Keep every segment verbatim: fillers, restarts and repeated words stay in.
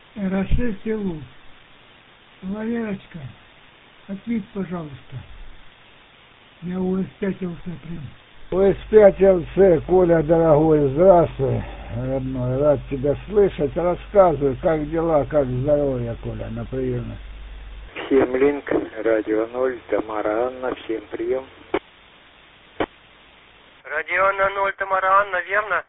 Расширьте. Валерочка, ответь, пожалуйста. Я у эс пять эл си прям. у эс пять эл си, Коля, дорогой, здравствуй, родной, рад тебя слышать. Рассказывай, как дела, как здоровье, Коля, на приеме. Всем линк, радио ноль, Тамара Анна, всем прием. Радио ноль, Тамара Анна, верно?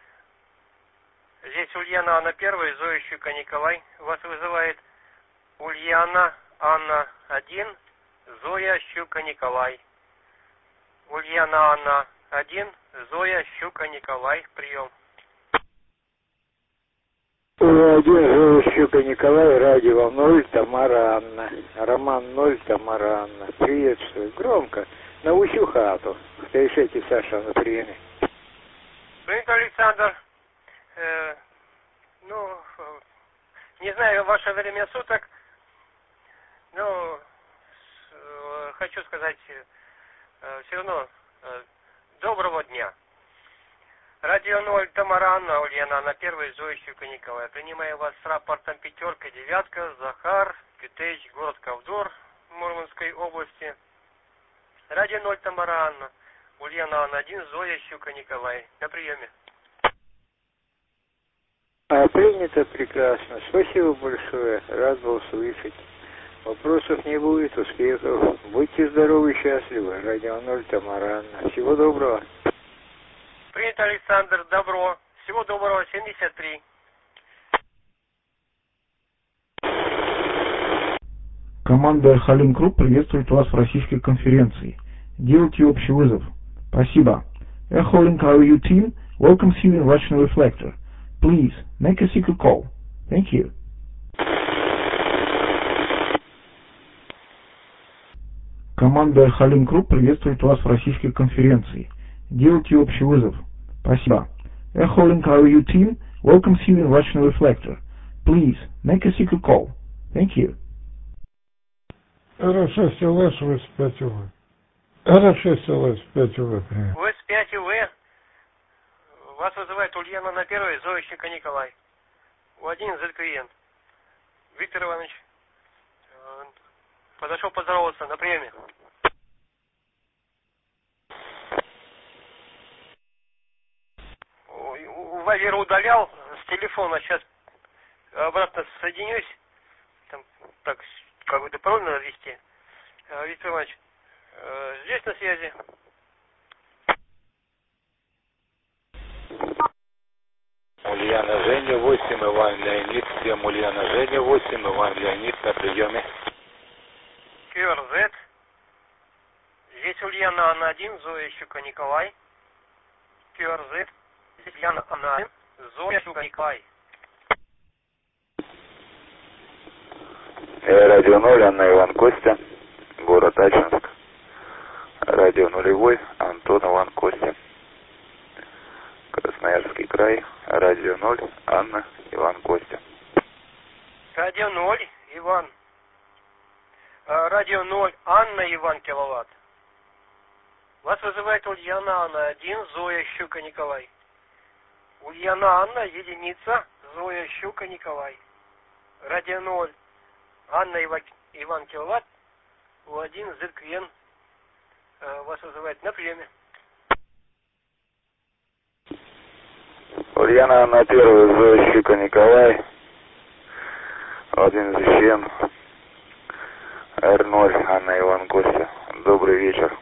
Здесь Ульяна Анна первая, Зоя Щука Николай. Вас вызывает Ульяна Анна один, Зоя Щука Николай. Ульяна Анна один, Зоя Щука Николай. Прием. Радио Зоя Щука Николай, радио ноль, Тамара Анна. Роман ноль, Тамара Анна. Приветствую. Громко. На усю хату. Решите, Саша, на приеме. Принято, Александр. Э, ну, не знаю ваше время суток, но э, хочу сказать э, все равно э, доброго дня. Радио ноль, Тамара Анна, Ульяна на первой, Зоя Щука Николай. Принимаю вас с рапортом пятерка, девятка, Захар, Кютеч, город Ковдор, Мурманской области. Радио ноль, Тамара Анна, Ульяна Анна один, Зоя Щука Николай. На приеме. А, принято прекрасно. Спасибо большое. Рад был слышать. Вопросов не будет, успехов. Будьте здоровы и счастливы. Радио ноль, Тамара Анна. Всего доброго. Принято, Александр. Добро. Всего доброго. семьдесят три. Команда Халим Круп приветствует вас в российской конференции. Делайте общий вызов. Спасибо. Echo Link ар ю Team welcomes you in Russian Reflector. Please make a secret call. Thank you. Команда Халим Круп приветствует вас в российской конференции. Делайте общий вызов. Спасибо. Echo Link ар ю Team welcomes you in Russian Reflector. Please make a secret call. Thank you. эр шесть эл эс, у эс пять эл ви. эр шесть эл эс, пять эл ви, привет. у эс пять эл ви. Вас вызывает Ульяна на первой, Зоя Щука Николай. У один зет клиент. Виктор Иванович э, подошел поздороваться на приеме. Вайвер удалял с телефона, сейчас обратно соединюсь. Там так какой-то пароль надо ввести. Виктор Иванович, э, здесь на связи. Ульяна Женя восемь, Иван Леонид, всем Ульяна Женя восемь, Иван Леонид на приеме. ку эр зет. Здесь Ульяна Анна один, Зоя Щука Николай. ку эр зет. Здесь Ульяна Анна один, Зоя Щука Николай. Радио ноль, Анна Иван Костя, город Ачинск. Радио нулевой, Антон Иван Костя. Красноярский край, радио ноль, Анна, Иван Костя. Радио ноль, Иван. Радио ноль, Анна, Иван Киловатт. Вас вызывает Ульяна Анна один, Зоя Щука Николай. Ульяна Анна, единица, Зоя Щука Николай. Радио ноль, Анна, Иван Киловатт. У один, зет клиент. Вас вызывает на приеме. Ульяна Анна первая, Зоя Щука Николай. Один Зещен. эр ноль, Анна Иван Костя. Добрый вечер.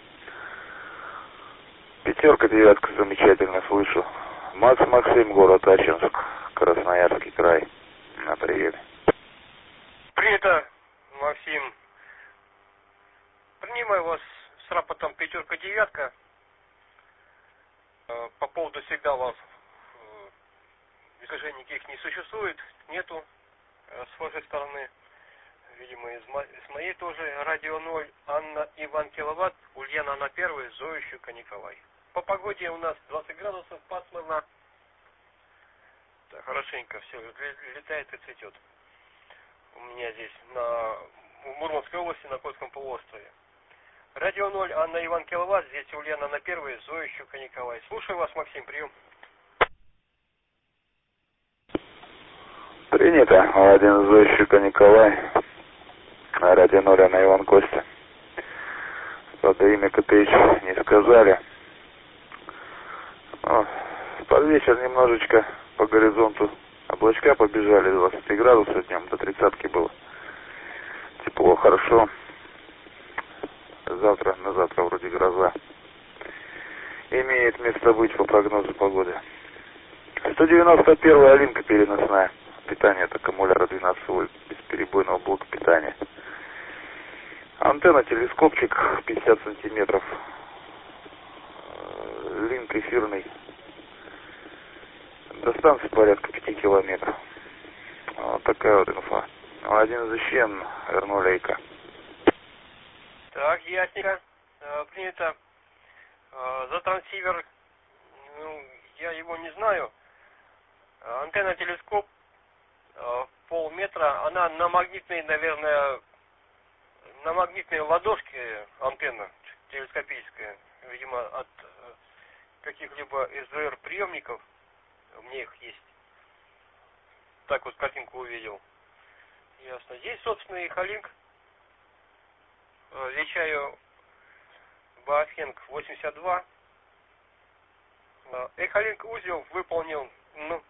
Пятерка, девятка, замечательно слышу. Макс Максим, город Ачинск, Красноярский край. На приеме. Принято, Максим. Принимаю вас с рапортом пятерка, девятка. По поводу сигналов искажений никаких не существует, нету с вашей стороны, видимо, из мо- с моей тоже. Радио ноль, Анна Иван Киловатт, Ульяна на первой, Зоя Щука Николай. По погоде у нас двадцать градусов, пасмурно. Так, хорошенько все летает и цветет. У меня здесь на в Мурманской области, на Кольском полуострове. Радио ноль, Анна Иван Киловатт, здесь Ульяна на первой, Зоя Щука Николай. Слушаю вас, Максим, прием. Принято. Один Зощика Николай. Радио ноль, Анна Иван Костя. Правда, имя КТХ не сказали. Но под вечер немножечко по горизонту облачка побежали, двадцать три градуса днем, до тридцатки было. Тепло, хорошо. Завтра, на завтра вроде гроза. Имеет место быть по прогнозу погоды. сто девяносто первая Алинка переносная. Питание от аккумулятора двенадцать вольт, бесперебойного блока питания. Антенна, телескопчик пятьдесят сантиметров. Линк эфирный. До станции порядка пяти километров. Вот такая вот инфа. Один защен, эр ноль Эйка. Так, ясненько. Э, принято. Э, за трансивер, ну, я его не знаю. Э, антенна, телескоп, э, полметра. Она на магнитной, наверное, на магнитной ладошке антенна телескопическая. Видимо, от э, каких-либо эс дэ эр приемников. У меня их есть. Так вот картинку увидел. Ясно. Здесь, собственно, и Халинк. Вещаю Баофенг восемьдесят два. Эхолинк узел выполнен ну,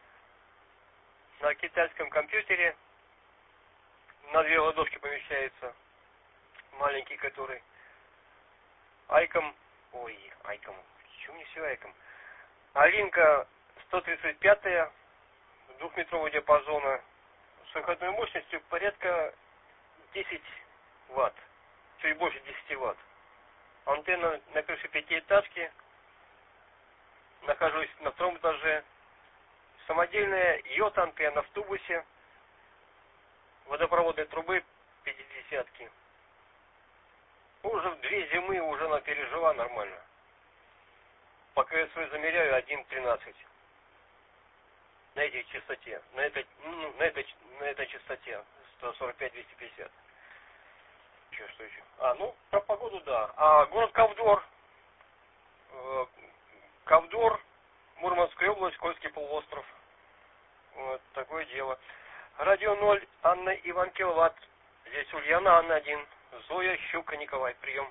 на китайском компьютере. На две ладошки помещается. Маленький который. Айком. Ой, Айком. Чего мне все Айком? Алинка сто тридцать пятая. Двухметрового диапазона. С выходной мощностью порядка десять ватт. Чуть больше десяти ватт. Антенна на крыше пятиэтажки. Нахожусь на втором этаже. Самодельная йод-антенна в тубусе. Водопроводной трубы пятидесятки. Уже в две зимы уже она пережила нормально. По ка эс вэ замеряю один тринадцать. На этой частоте. На этой, ну, на этой, на этой частоте. сто сорок пять двести пятьдесят. Че, что еще? А, ну, про погоду, да. А город Ковдор. Э, Ковдор, Мурманская область, Кольский полуостров. Вот такое дело. Радио ноль, Анна Иван Киловатт. Здесь Ульяна, Анна один. Зоя, Щука, Николай. Прием.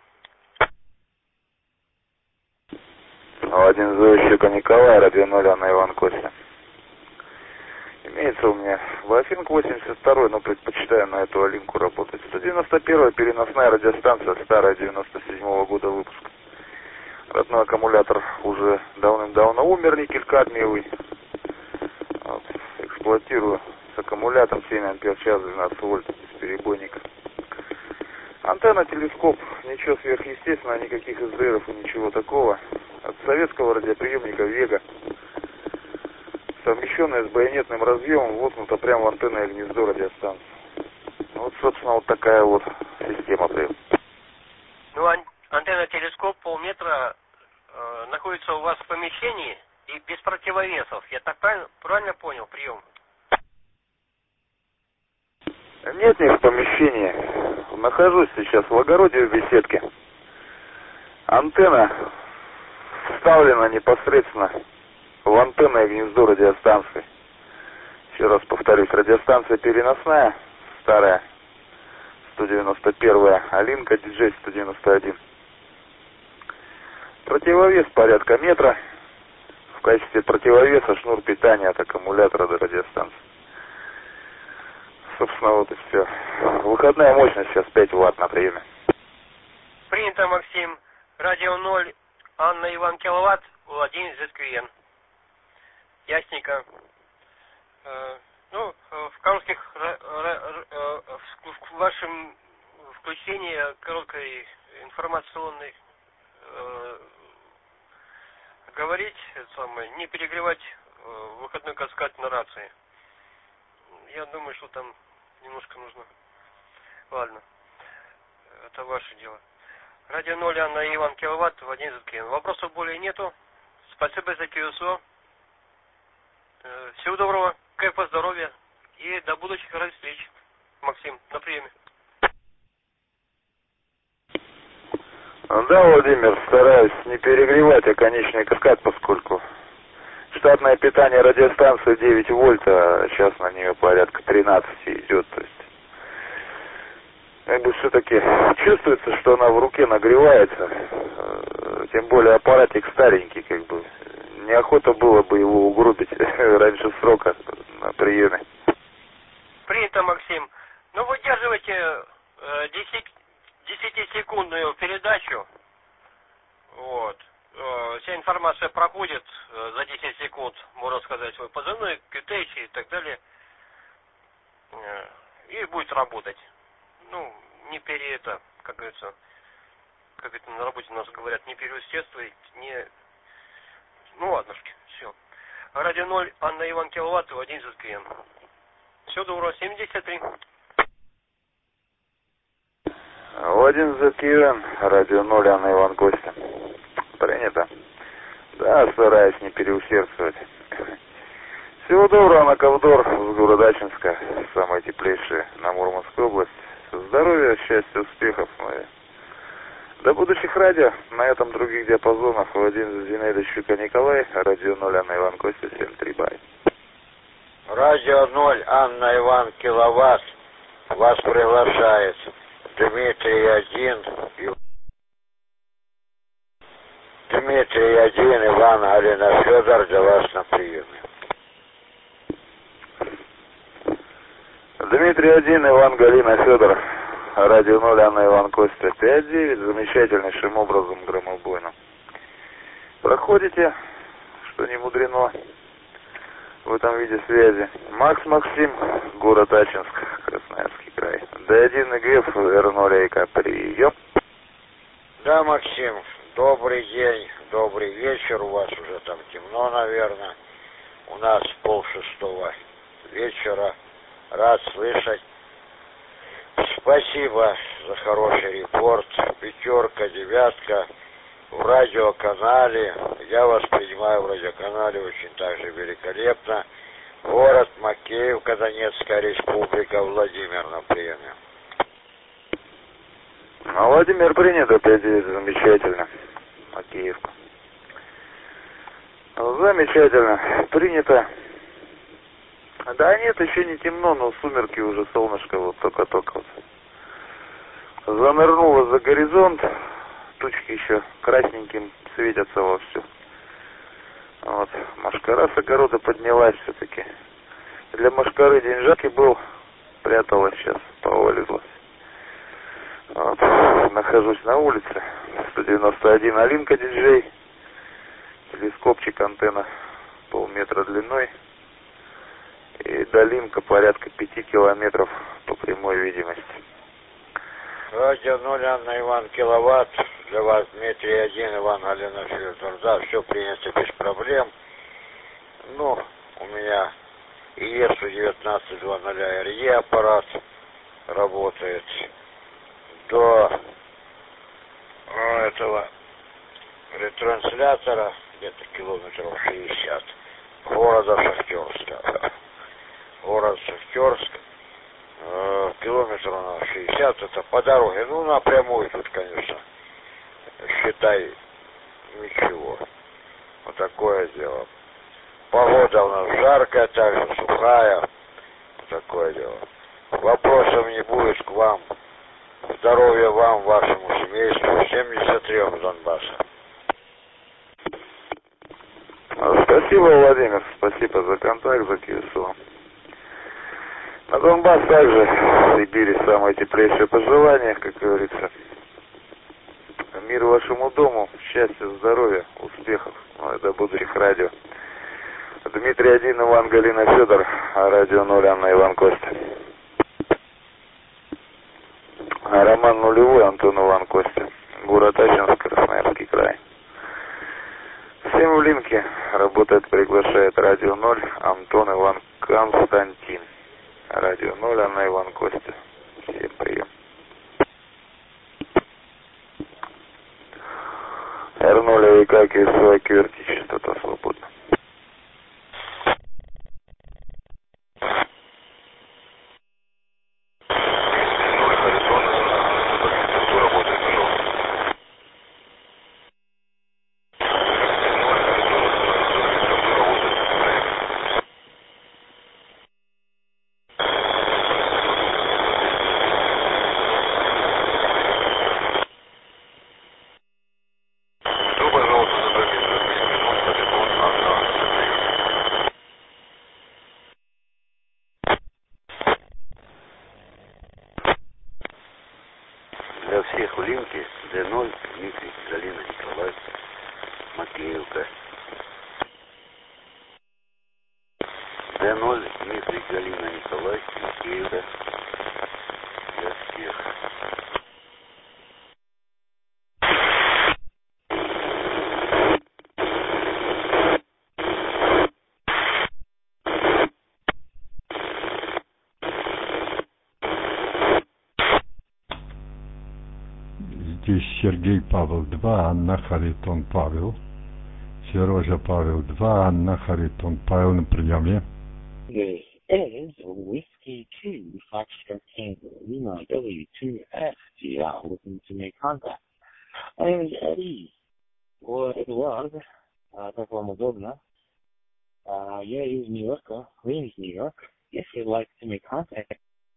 Один Зоя, Щука, Николай. Радио ноль, Анна Иван Костя. Имеется у меня Баофенг восемьдесят два, но предпочитаю на эту Алинку работать. сто девяносто первая переносная радиостанция, старая, девяносто седьмого года выпуска. Родной аккумулятор уже давным-давно умер, никель-кадмиевый. Вот, эксплуатирую с аккумулятором семь ампер час, двенадцать вольт, бесперебойник. Антенна, телескоп, ничего сверхъестественного, никаких эс дэ эров и ничего такого. От советского радиоприемника Вега. Совмещенная с байонетным разъемом, воткнута прямо в антенное гнездо радиостанции. Вот, собственно, вот такая вот система прием. Ну, ан- антенна-телескоп полметра э, находится у вас в помещении и без противовесов. Я так правильно, правильно понял прием? Нет, не в помещении. Нахожусь сейчас в огороде в беседке. Антенна вставлена непосредственно в антенное гнездо радиостанции. Еще раз повторюсь, радиостанция переносная, старая, сто девяносто первая, Алинка, ди джей сто девяносто один. Противовес порядка метра. В качестве противовеса шнур питания от аккумулятора до радиостанции. Собственно, вот и все. Выходная мощность сейчас пять ватт на приеме. Принято, Максим. Радио ноль, Анна Иван Киловатт, Владимир зет кью эн. Ясненько. Э, ну, в коротких, в вашем включении короткой информационной э, говорить, самое, не перегревать э, выходной каскад на рации. Я думаю, что там немножко нужно. Ладно. Это ваше дело. Радио ноль, Анна Иван Киловатт, Владимир зет кью эн. Вопросов более нету. Спасибо за ка эс о. Всего доброго, кайфа, здоровья и до будущих раз встреч. Максим, на приеме. Да, Владимир, стараюсь не перегревать оконечный каскад, поскольку Штатное питание радиостанции девять вольт, а сейчас на нее порядка тринадцати идет. То есть, как бы все-таки чувствуется, что она в руке нагревается. Тем более аппаратик старенький, как бы. Неохота было бы его угробить раньше срока на приеме. Принято, Максим. Ну, выдерживайте э, десятисекундную передачу. Вот. Э, вся информация проходит э, за десять секунд, можно сказать, свой позывной, китайцы и так далее. Э, и будет работать. Ну, не пере это, как говорится, как это на работе у нас говорят, не переусердствовать, не... Ну, ладнушки, все. Радио ноль, Анна Иван Киловатт, одиннадцать КМ. Все доброго, семьдесят три. одиннадцать КМ, радио ноль, Анна Иван Костя. Принято. Да, стараюсь не переусердствовать. Всего доброго, на Ковдор, с города Ачинска, самое теплейшее на Мурманской области. Здоровья, счастья, успехов. До будущих радио, на этом других диапазонах, Владимир Зинаида Щука Николай, радио ноль, Анна Иван Костя, семь три, бай. Радио ноль, Анна Иван Киловатт, вас приглашает Дмитрий один, Дмитрий один, Иван, Алина, Федор, для вас на приеме. Дмитрий один, Иван, Галина, Федор, радио ноль, Анна Иван Костя, пять девять, замечательнейшим образом громобойно. Проходите, что не мудрено в этом виде связи. Макс Максим, город Ачинск, Красноярский край. Д один ИГФ, Р ноль Эйка, прием. Да, Максим, добрый день, добрый вечер, у вас уже там темно, наверное. У нас полшестого вечера. Рад слышать. Спасибо за хороший репорт. Пятерка, девятка. В радиоканале. Я вас принимаю в радиоканале очень также великолепно. Город Макеевка, Донецкая республика, Владимир на приеме. А Владимир принято, пять девять, замечательно. Макеевка. Замечательно. Принято. Да нет, еще не темно, но сумерки уже, солнышко вот только-только вот занырнуло за горизонт. Тучки еще красненьким светятся вовсю. Вот. Мошкара с огорода поднялась все-таки. Для мошкары деньжаки был, пряталась сейчас, повылезлась. Вот. Нахожусь на улице. сто девяносто один Алинка диджей. Телескопчик, антенна полметра длиной. И долинка порядка пяти километров по прямой видимости. Радио ноль, Анна Иван Киловатт. Для вас Дмитрий один, Иван, Галина, Федор. Да, все принято без проблем. Ну, у меня и ИЭСу девятнадцать два ноль эр е аппарат работает. До этого ретранслятора где-то километров шестьдесят. Города Шахтерска. Город Шахтерск. Э, километр на шестьдесят, это по дороге. Ну, напрямую тут, конечно, считай, ничего. Вот такое дело. Погода у нас жаркая, также сухая. Вот такое дело. Вопросов не будет к вам. Здоровья вам, вашему семейству. семьдесят три Донбасса. Спасибо, Владимир. Спасибо за контакт, за КСО. На Донбасс также, в Сибири, самое теплейшее пожелание, как говорится. Мир вашему дому, счастья, здоровья, успехов. Ну, до будущих радио. Дмитрий один, Иван, Галина, Федор, радио ноль, Анна, Иван, Костя. Роман нулевой, Антон, Иван, Костя. Город Ачинск, Красноярский край. Всем в линке работает, приглашает радио ноль, Антон, Иван, Константин. Радио ноль, Анна, Иван, Костя. Всем прием. эр ноль, ВК, КСО, КВРТ, частота свободна. всех в линке. Д ноль, Дмитрий, Галина, Николай, Макеевка. Д ноль, Дмитрий, Галина, Николай, Макеевка. Для всех. Здесь Сергей Павел два, Анна Харитон Павел. Сережа Павел два, Анна Харитон Павел на приеме. This is Whiskey two, Foxtrot Tango, Lima W two S G L, looking to make contact. My name is Eddie, or Eduard, uh, как вам удобно. Uh, я из Нью-Йорка, Queens, New York. If you'd like to make contact.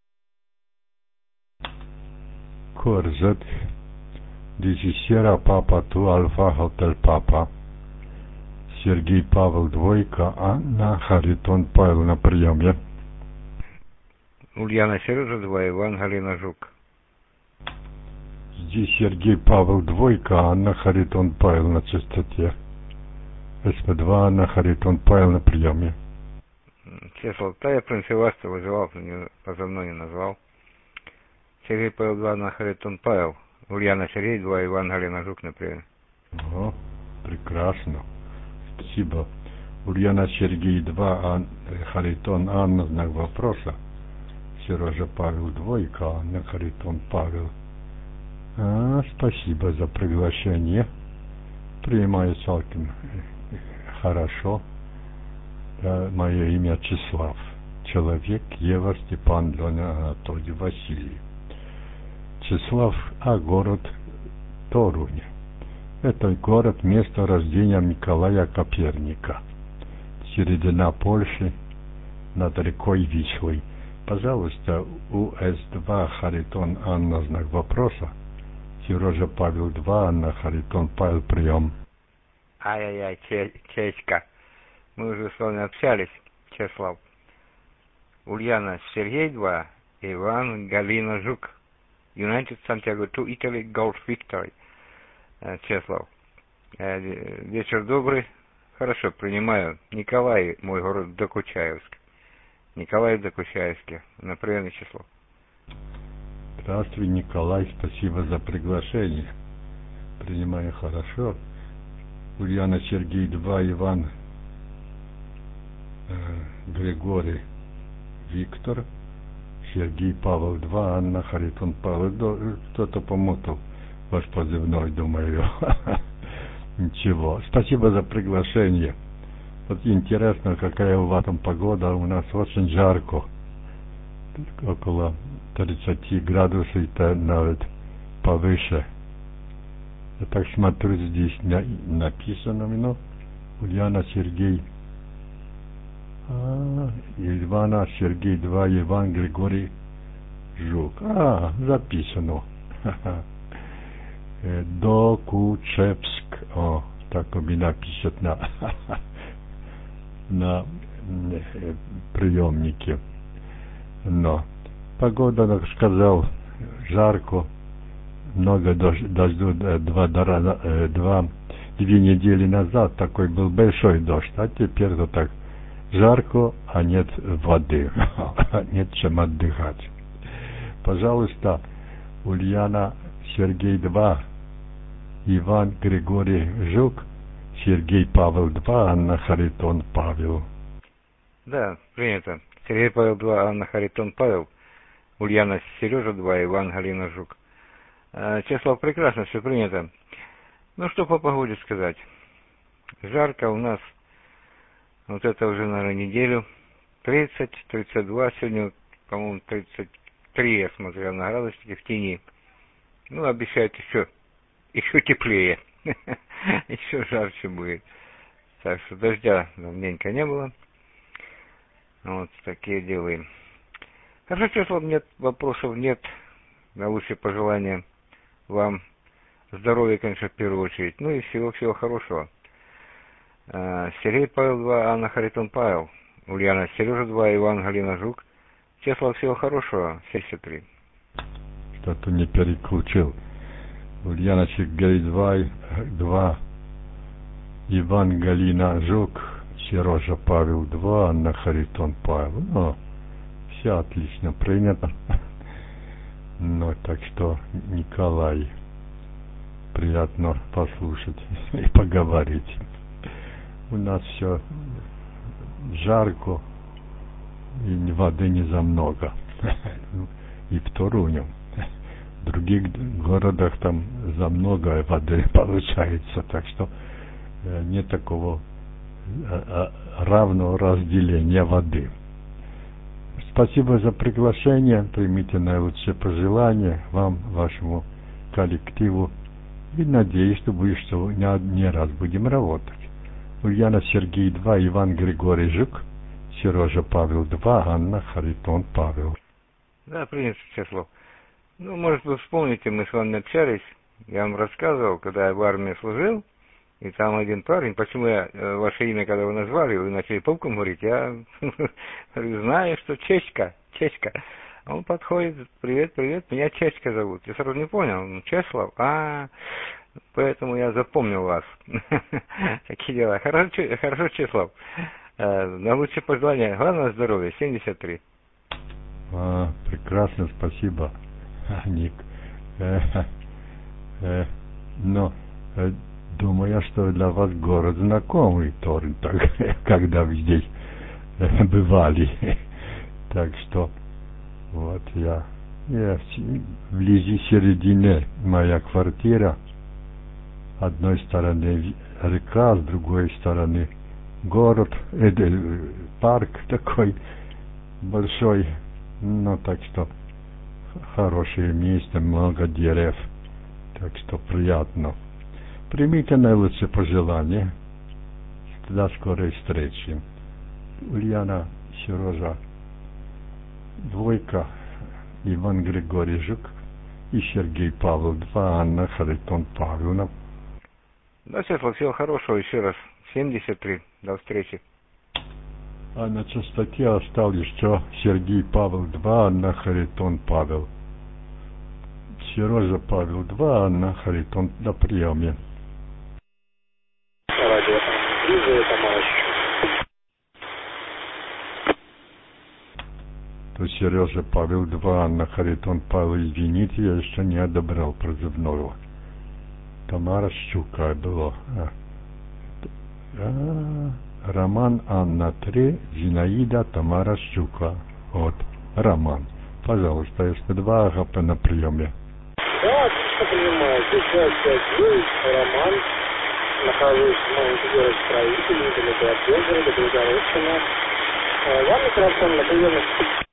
Корзет. This is Sierra Papa two, Alpha Hotel Papa. Сергей Павел двойка, Анна Харитон Павел на приеме. Ульяна Сережа два, Иван Галина Жук. Здесь Сергей Павел двойка, Анна Харитон Павел на частоте. эс пэ два, Анна Харитон Павел на приеме. Число, да, я в принципе вас-то вызывал, не, позывной не назвал. Сергей Павел два, Анна Харитон Павел. Ульяна Сергей два, Иван Галина Жук на приеме. О, прекрасно. Спасибо. Ульяна Сергей два, Ан... Харитон Анна, знак вопроса. Сережа Павел двойка, Анна Харитон Павел. А, спасибо за приглашение. Принимаю Салкин. Хорошо. Да, мое имя Числав. Человек Ева Степан Леня Анатолий Василий. Числав, а город Торунь. Это город, место рождения Николая Коперника. Середина Польши, над рекой Вислой. Пожалуйста, У С два, Харитон Анна, знак вопроса. Сережа Павел два, Анна Харитон Павел, прием. Ай-яй-яй, чечка. Мы уже с вами общались, Чеслав. Ульяна Сергей два, Иван Галина Жук. United Santiago to Italy, Golf Victory. Чеслав. Вечер добрый. Хорошо, принимаю. Николай, мой город Докучаевск. Николай Докучаевский. На приеме, Чеслав. Здравствуй, Николай. Спасибо за приглашение. Принимаю хорошо. Ульяна Сергей два, Иван э, Григорий Виктор. Сергей Павел два, Анна Харитон Павел. Кто-то помотал ваш позывной, думаю. Ничего. Спасибо за приглашение. Вот интересно, какая у вас там погода. У нас очень жарко. Около тридцать градусов, это навіть повыше. Я так смотрю, здесь написано, ну, Ульяна Сергей. А, Ивана Сергей два, Иван Григорий Жук. А, записано. Докучевск. О, так у меня пишет на, на приемнике. Но погода, как сказал, жарко. Много дождю, два, два, две недели назад такой был большой дождь, а теперь то так жарко, а нет воды, нет чем отдыхать. Пожалуйста, Ульяна Сергей два, Иван Григорий Жук, Сергей Павел два, Анна Харитон Павел. Да, принято. Сергей Павел два, Анна Харитон Павел, Ульяна Сережа два, Иван Галина Жук. Чеслав, прекрасно, все принято. Ну, что по погоде сказать. Жарко у нас, вот это уже, наверное, неделю. тридцать, тридцать два, сегодня, по-моему, тридцать три, я смотрел на градуснике в тени. Ну, обещают еще, еще теплее. Еще жарче будет. Так что дождя давненько не было. Вот такие дела. Хорошо, Чеслав, нет вопросов, нет. Наилучшие пожелания вам. Здоровья, конечно, в первую очередь. Ну и всего-всего хорошего. Сергей Павел два, Анна Харитон Павел. Ульяна Сережа два, Иван Галина Жук. Чеслав, всего хорошего. семьдесят три. Что-то не переключил. Ульяна Сергей два, Иван Галина Жук, Сережа Павел два, Анна Харитон Павел. Ну, все отлично принято. Ну, так что, Николай, приятно послушать и поговорить. У нас все жарко, и воды не за много. И в Торуню. В других городах там за много воды получается, так что нет такого равного разделения воды. Спасибо за приглашение, примите наилучшие пожелания вам, вашему коллективу, и надеюсь, что будешь, что не, не раз будем работать. Ульяна Сергей два, Иван Григорий Жук, Сережа Павел два, Анна Харитон Павел. Да, принято, Чеслов. Ну, может, вы вспомните, мы с вами общались, я вам рассказывал, когда я в армии служил, и там один парень, почему я э, ваше имя, когда вы назвали, вы начали полком говорить, я знаю, что Чечка, Чечка. Он подходит, привет, привет, меня Чечка зовут. Я сразу не понял, ну, Чеслов, а, поэтому я запомнил вас. Такие дела. Хорошо, хорошо, Чеслов. На лучшее пожелание, главное здоровья, семьдесят три. А, прекрасно, спасибо, Ник. Э, э, но э, думаю, что для вас город знакомый, Торн, так, когда вы здесь э, бывали. Так что вот я, я вблизи середины моя квартира. С одной стороны река, с другой стороны город, э, парк такой большой. Ну, так что хорошее место, много дерев, так что приятно. Примите наилучшие пожелания. До скорой встречи. Ульяна Сережа двойка, Иван Григорий Жук и Сергей Павел два, Анна Харитон Павловна. Да, Чеслов, всего хорошего еще раз. семьдесят три. До встречи. А на частоте осталось еще Сергей Павел два, Анна Харитон Павел. Сережа Павел два, Анна Харитон на приеме. Радио Лиза, Тамара. То Сережа Павел два, Анна Харитон Павел, извините, я еще не одобрал прозывного. Тамара Щука было. А. А. Роман Анна три, Зинаида Тамара Щука. Вот, Роман. Пожалуйста, эс пэ два АГП на приеме. Да, отлично понимаю. шестьдесят пять девять, Роман. Нахожусь в маленькой город строителей, недалеко от Белгорода, Белгородчина. Вам микрофон на приеме.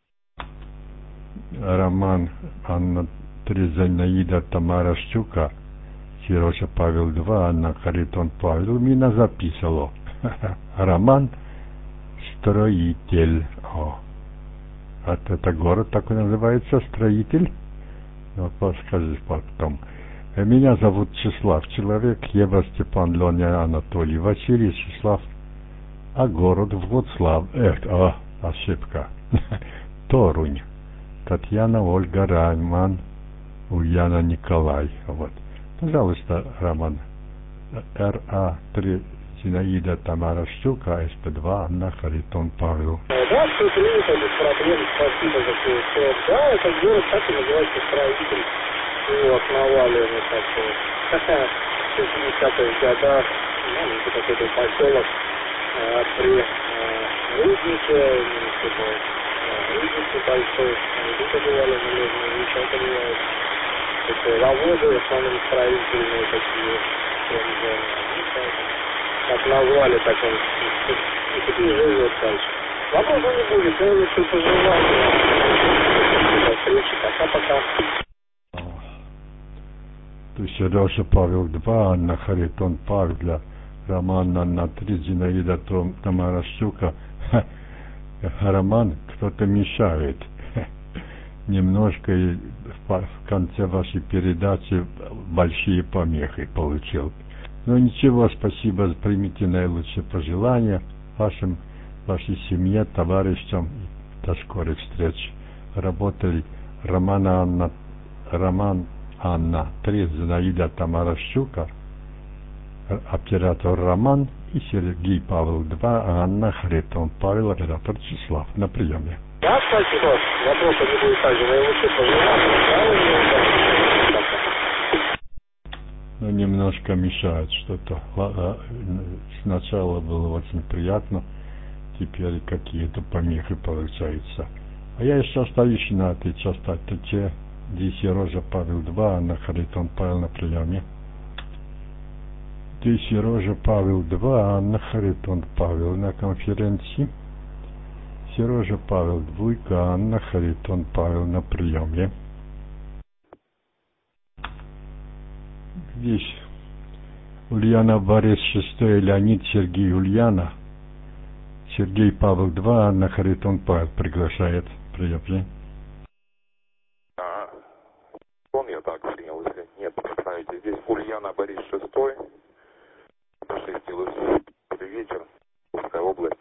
Роман Анна три, Зинаида Тамара Щука. Сережа Павел два, Анна Харитон Павел. Меня записало. Роман Строитель. О. А это город такой называется, Строитель? Ну, подскажи потом. Меня зовут Числав. Человек Ева Степан Леня Анатолий Василий Числав. А город Владслав. Эх, о, ошибка. Торунь. Татьяна Ольга Роман Ульяна Николай. Вот. Пожалуйста, Роман. эр а три Зинаида Тамара Щука, эс пэ два, Анна Харитон Павел. Да, все принято, без проблем, спасибо за все. Да, этот город так и называется Строитель. Его основали, ну, как в шестидесятых годах, ну, какой-то поселок а, при а, руднике, типа, руднике большой, они добывали железные вещи, это бывает. Заводы, в основном строительные такие, как назвали, так он и теперь живет дальше. Вопроса не будет, но лучше пожелания. До встречи, пока-пока. То Сережа Павел два, Анна Харитон Павел, Роман Анна три, Зинаида Тамара Щука. Роман, кто-то мешает. Немножко и в конце вашей передачи большие помехи получил. Но ничего, спасибо, примите наилучшие пожелания вашим, вашей семье, товарищам. До скорых встреч. Работали Роман Анна, Роман Анна три, Зинаида Тамара Щука, оператор Роман и Сергей Павел два, Анна Харитон Павел, оператор Числав. На приеме. Да, спасибо. Вопроса не будет также. Вы его Ну, немножко мешает что-то. Сначала было очень приятно, теперь какие-то помехи получаются. А я еще остаюсь на этой частоте. Здесь Сережа Павел два, Анна Харитон Павел на приеме. Здесь Сережа Павел два, Анна Харитон Павел на конференции. Сережа Павел двойка, Анна Харитон Павел на приеме. Здесь Ульяна Борис шестой, Леонид Сергей Ульяна. Сергей Павел два, Анна Харитон Павел приглашает. Прием. А, он я так принял, если нет, знаете, здесь Ульяна Борис шестой, шесть вечер, Курская область.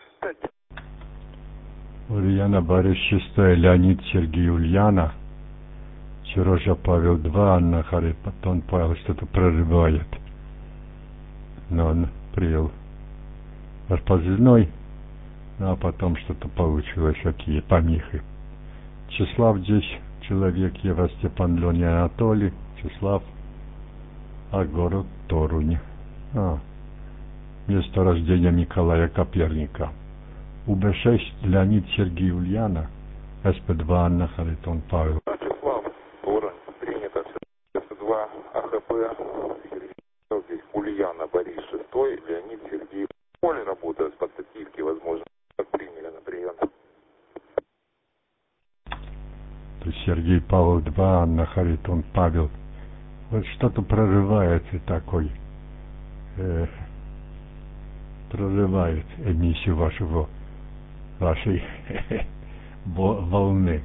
Ульяна Борис шестой, Леонид Сергей Ульяна. Сережа Павел два, Анна Харитон Павел что-то прорывает. Но он принял распознай, ну, а потом что-то получилось, какие помехи. Числав здесь человек Ева Степан Леня Анатолий, Числав, а город Торунь. А, место рождения Николая Коперника. У Б шесть Леонид Сергей Ульяна, С П два Анна Харитон Павел. Числав, Торунь, принято. С П два А Х П, здесь Ульяна Борис шестой, Леонид Сергей. Поле работает с подстативки, возможно, как приняли на прием. То есть Сергей Павел два, Анна Харитон Павел. Вот что-то прорывается такой, э, прорывает эмиссию вашего, вашей волны.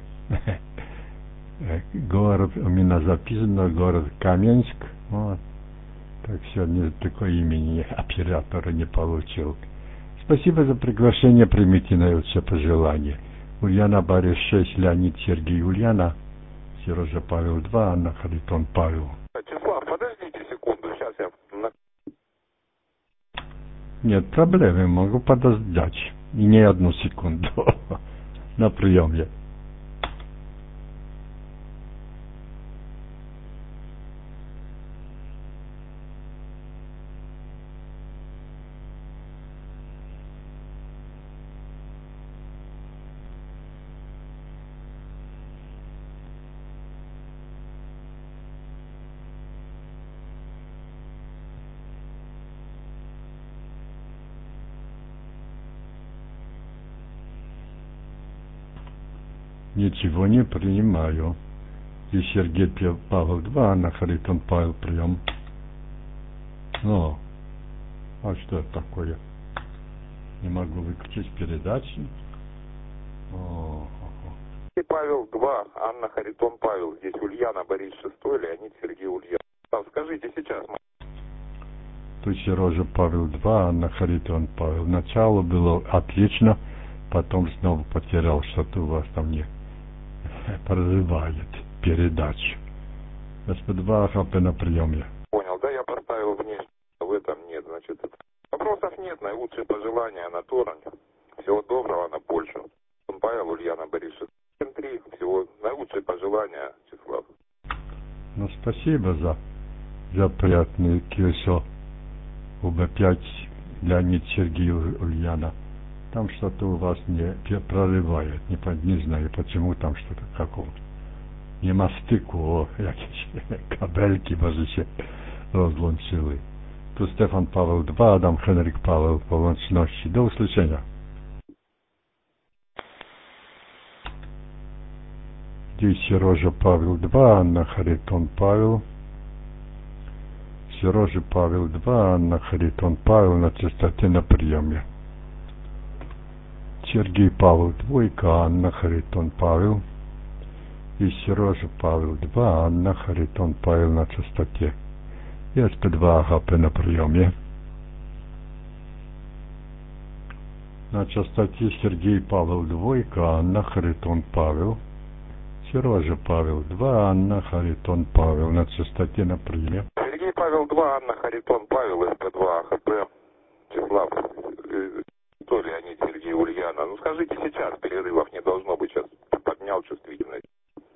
Город, у меня записано, город Каменск. Вот. Так сегодня такое имени оператора не получил. Спасибо за приглашение, примите наилучшее пожелание. Ульяна Борис шесть, Леонид Сергей Ульяна, Сережа Павел два, Анна Харитон Павел. Числав, подождите секунду, сейчас я... Нет проблем, могу подождать. И не одну секунду. На приеме. Ничего не принимаю. И Сергей Павел два, Анна Харитон Павел прием. Ну, а что это такое? Не могу выключить передачи. О, Павел два, Анна Харитон Павел. Здесь Ульяна Борис шестой, Леонид Сергей Ульяна. Скажите сейчас. То есть Сережа Павел два, Анна Харитон Павел. Начало было отлично, потом снова потерял, что-то у вас там не прорывает передачу. С П два А Х П на приеме. Понял, да, я поставил внешне, в этом нет, значит. Вопросов нет, наилучшие пожелания на Торунь. Всего доброго, на Польшу. Павел, Ульяна Борисовна. три, всего наилучшие пожелания, Числав. Ну, спасибо за, за приятные киосо. У Б пять Леонид Сергей Ульяна. Там что-то у вас не прорывает, не, не знаю, почему там что-то какого-то. Nie ma styku, o jakieś kabelki może się rozłączyły. Tu Stefan Paweł dwa, Adam Henryk Paweł po łączności. Do usłyszenia. Здесь Сережа Павел два, Анна Харитон Павел. Сережа Павел два, Анна Харитон Павел на частоте на приеме. Сергей Павел двойка, Анна Харитон Павел. И Сережа Павел два, Анна Харитон Павел на частоте. И С П два А Х П на приеме. На частоте Сергей Павел двойка, Анна Харитон Павел. Сережа Павел два, Анна Харитон Павел. На частоте на приеме. Сергей Павел два, Анна Харитон Павел, эс пэ два, АХП, Числав, то Леонид, Сергей, Ульяна. Ну скажите сейчас, перерывов не должно быть, сейчас поднял чувствительность.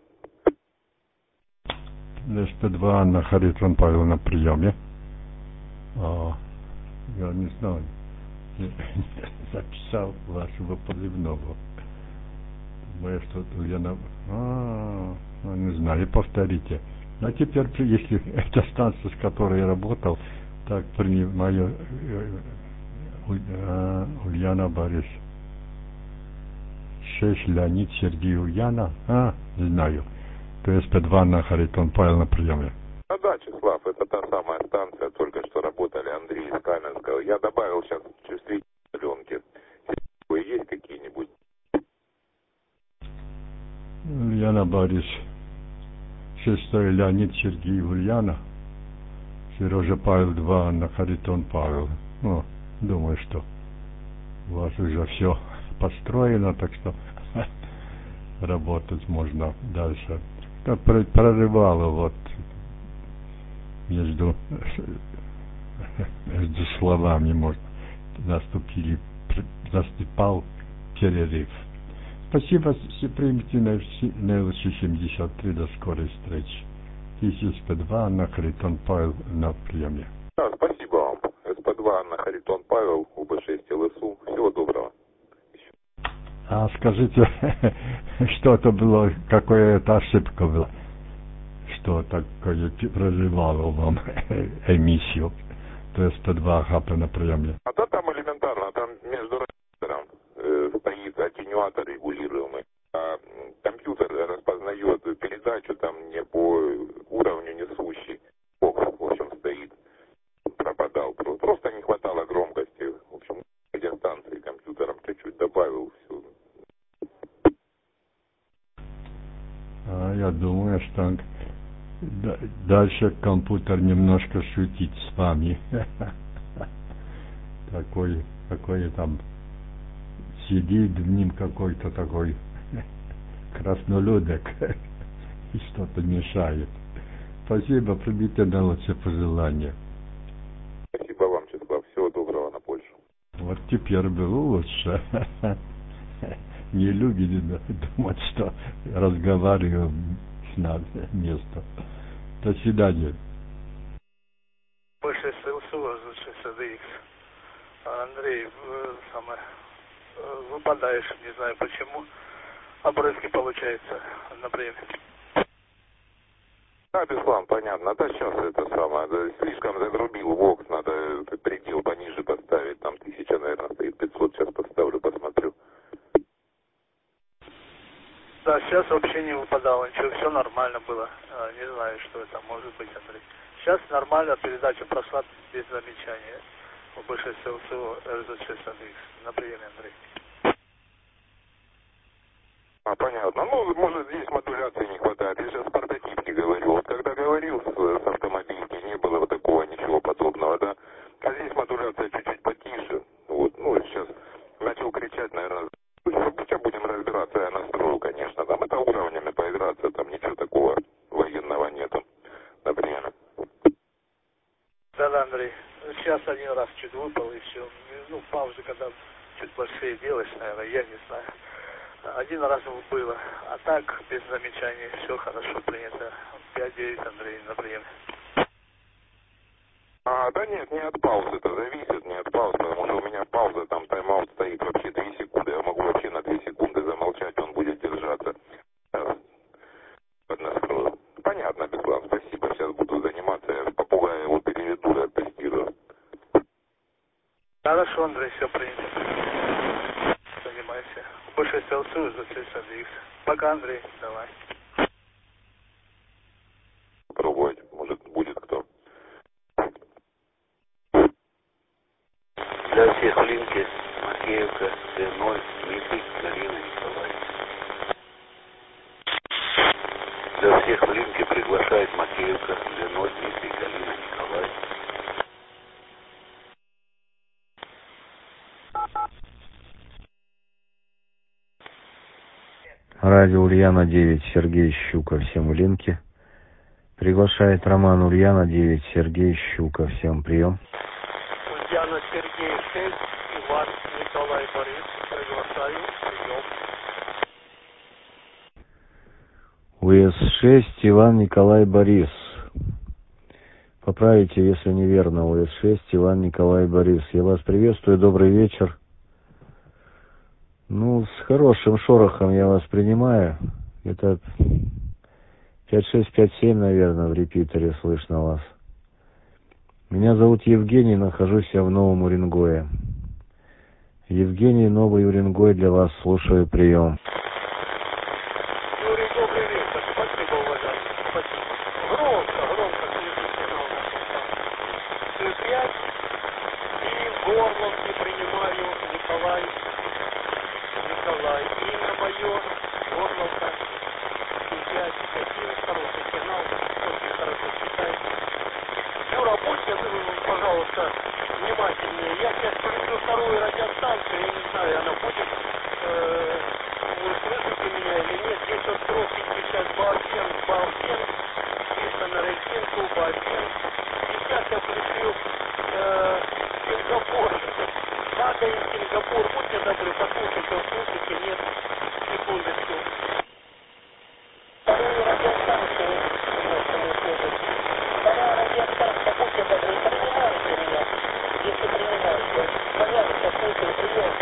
эс пэ два, Анна Харитон Павел на приеме. А, я не знаю, записал вашего позывного. Думаю, что Ульяна... А, не знаю, повторите. А теперь, если эта станция, с которой я работал, так принимаю Ульяна Борис. шесть Леонид, Сергей, Ульяна. А, знаю. То эс пэ два на Харитон Павел на приеме. А да, Числав, это та самая станция, только что работали Андрей из Каменского. Я добавил сейчас чувствительные пленки. Есть какие-нибудь? Ульяна Борис. Шестой Леонид, Сергей, Ульяна. Сережа Павел два, Анна Харитон Павел. Ну, думаю, что у вас уже все построено, так что работать можно дальше. Как прорывало вот между, между словами, может, наступили, наступал перерыв. Спасибо, все примите на эл семьдесят три, до скорой встречи. эс пэ два, Анна Харитон Павел на приеме. Да, спасибо вам. эс пэ два, Анна Харитон Павел, у бэ шесть эл эс у. Всего доброго. А скажите, что это было, какая это ошибка была? Что такое прорывало вам эмиссию? То эс пэ два АХП на приеме. А то там элементарно, там между регулятором э, стоит аттенюатор регулируемый. А компьютер распознает передачу там не по уровню несущий. Бог, в общем, стоит. Пропадал. Просто не хватало громкости. В общем, радиостанции компьютером чуть-чуть добавил. Все. А я думаю, что дальше компьютер немножко шутит с вами. Такой, какой там сидит в ним какой-то такой краснолюдок и что-то мешает. Спасибо, примите на лучшее пожелание. Спасибо вам, Числав. Всего доброго, на Польшу. Вот теперь было лучше. Не любите думать, что разговариваю с нами место. До свидания. Больше СЛСУ, шесть эй икс. Андрей, самое, выпадаешь, не знаю почему. Обрывки получается на время. Да, Беслан, понятно. Да сейчас это самое, да, слишком загрубил вокс, надо предел пониже поставить. Там тысяча, наверное, стоит, пятьсот. Сейчас поставлю, посмотрю. Да, сейчас вообще не выпадало ничего, все нормально было. А, не знаю, что это может быть, Андрей. Сейчас нормально, передача прошла без замечания. У бэ шесть эл эс у эр зет шесть эй икс. На приеме, Андрей. А, понятно. Ну, может, здесь модуляции не хватает. Я сейчас прототипки говорю. Вот когда говорил с, с автомобильки, не было вот такого ничего подобного, да? А здесь модуляция чуть-чуть потише. Вот, ну, сейчас начал кричать, наверное. Сейчас будем разбираться, я настрою, конечно. Там это уровнями поиграться, там ничего такого военного нету. Например. Да-да, Андрей. Сейчас один раз чуть выпал и все. Ну, паузы, когда чуть большие делаешь, наверное, я не знаю. Один раз было. А так, без замечаний, все хорошо принято. пять девять, Андрей, на приеме. А, да нет, не от паузы это зависит, не от паузы, потому что у меня пауза, там тайм-аут стоит вообще две секунды. Я могу вообще на две секунды замолчать, он будет держаться. Поднастрою. Понятно, Беслан, спасибо. Сейчас буду заниматься, я попугая его переведу, я тестирую. Хорошо, Андрей, все принято. Занимайся. Больше селсу за шесть эй икс. Пока, Андрей, давай. Пробовать, может, будет кто. Для всех линки Макеевка, Д ноль, Дмитрий, Галина, Николай. Для всех в линке приглашает Макеевка, Д ноль, Дмитрий, Галина, Николай. Радио Ульяна девять, Сергей Щука, всем в линке. Приглашает Роман Ульяна девять, Сергей Щука, всем прием. Ульяна Сергей шесть, Иван Николай Борис, приглашаю, прием. УС шесть, Иван Николай Борис. Поправите, если неверно. УС шесть, Иван Николай Борис. Я вас приветствую, добрый вечер. Ну, с хорошим шорохом я вас принимаю. Это пять шесть пять семь, наверное, в репитере слышно вас. Меня зовут Евгений, нахожусь я в Новом Уренгое. Евгений, Новый Уренгой, для вас слушаю, прием. Юрий, добрый вечер. Спасибо, уважаемый. Спасибо. Громко, громко слышно сигнал на пять. И в Горловке принимаю Николай. Николай. Имя мое, Горловка. пять пять хороший сигнал. Очень хорошо читает. Юра, будьте, пожалуйста, внимательнее. Я сейчас проведу вторую радиостанцию. Я не знаю, она будет... Э, вы слышите меня или нет? Здесь вот сто пятьдесят Баофен, Баофен, чисто на резинку, Баофен. Сейчас я включил э, Сингапур. Падает Сингапур. Будьте добры, послушайте, услышите, нет? Секундочку. Вторую радиостанцию. Вторая радиостанция, будьте добры, принимайте меня. Если принимаете. Пожалуйста, слушайте, прием.